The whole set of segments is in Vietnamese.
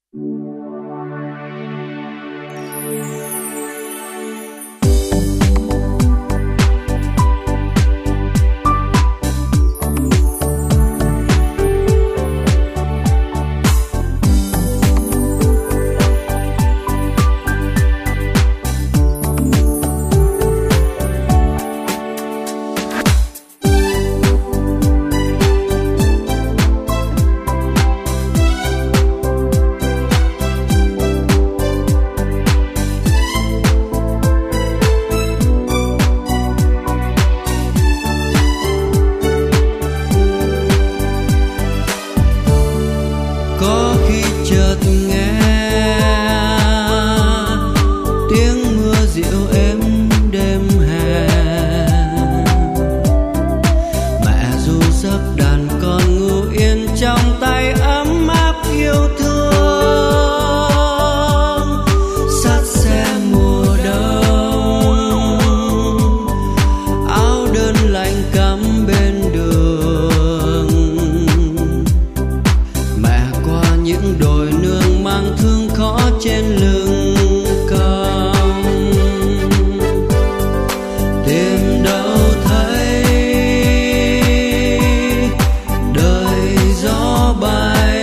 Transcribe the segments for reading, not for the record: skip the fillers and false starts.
Có khi chợt nghe tiếng mưa dịu êm đêm hè, mẹ ru giấc đàn con ngủ yên trong tay ấm áp yêu thương. Sát xe mùa đông, áo đơn lạnh cắm bên đường, mẹ qua những đồi nương mang thương khó trên lưng cong. Tìm đâu thấy đời gió bay,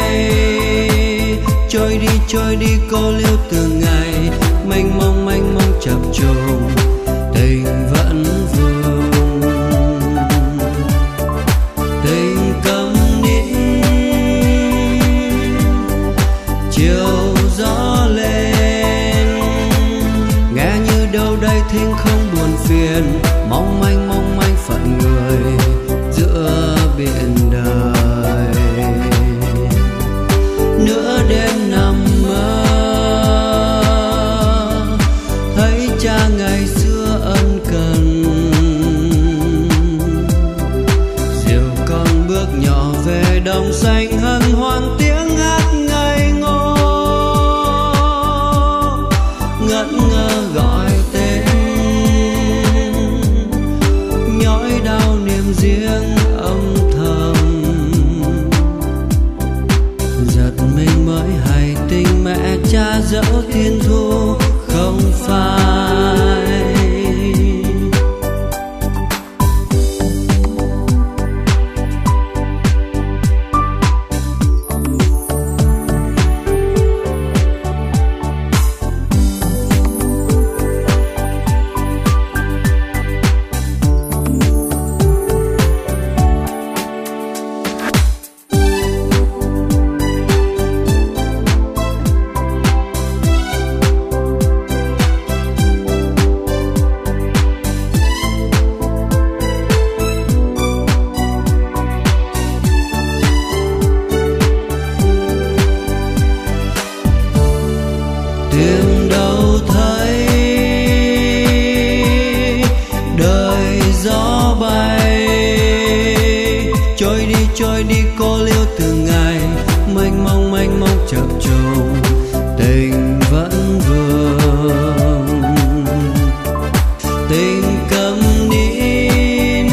trôi đi cô liêu từng ngày, mênh mông chập trùng tình vẫn vương. Tình câm nín chiều gió lên, nghe như đâu đây thinh không buồn phiền, mong manh phận người giữa biển đời. Nửa đêm nằm mơ thấy cha ngày xưa ân cần, dìu con bước nhỏ về đồng xanh hân hoan tiếng hát ngây ngô, ngẩn ngơ gọi tên nhói đau niềm riêng âm thầm. Giật mình mới hay tin mẹ cha dẫu thiên thu không phai. Tìm đâu thấy đời gió bay, trôi đi cô liêu từng ngày, mênh mông chập trùng tình vẫn vương. Tình câm nín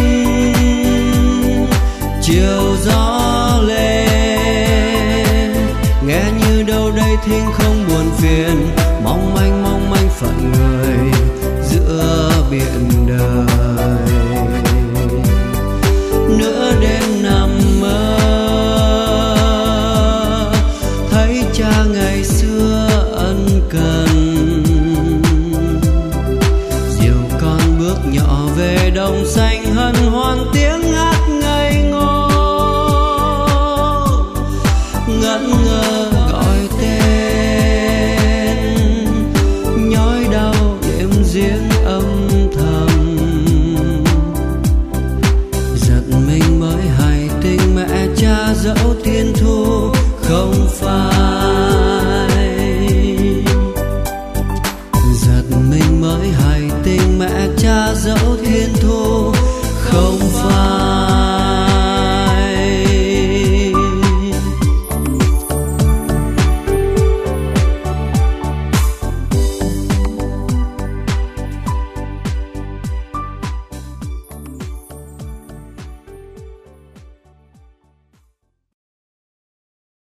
chiều gió lên, nghe như đâu đây thinh không buồn phiền, mong manh phận người giữa biển đời. Nửa đêm nằm mơ thấy cha ngày xưa ân cần, dìu con bước nhỏ về đồng xanh hân hoan tiếng hát ngây ngô, ngẩn ngơ gọi tên nhói đau đêm riêng âm thầm. Giật mình mới hay tin mẹ cha dẫu thiên thu không phai.